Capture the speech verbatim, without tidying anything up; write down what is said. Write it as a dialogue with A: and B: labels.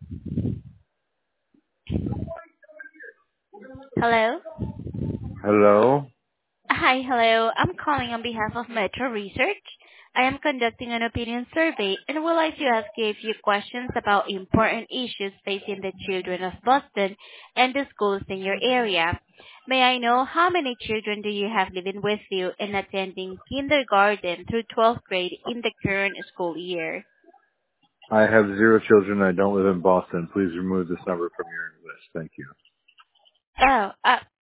A: Hello?
B: Hello?
A: Hi, hello. I'm calling on behalf of Metro Research. I am conducting an opinion survey and would like to ask you a few questions about important issues facing the children of Boston and the schools in your area. May I know how many children do you have living with you and attending kindergarten through twelfth grade in the current school year?
B: I have zero children. I don't live in Boston. Please remove this number from your list. Thank you.
A: Oh, uh,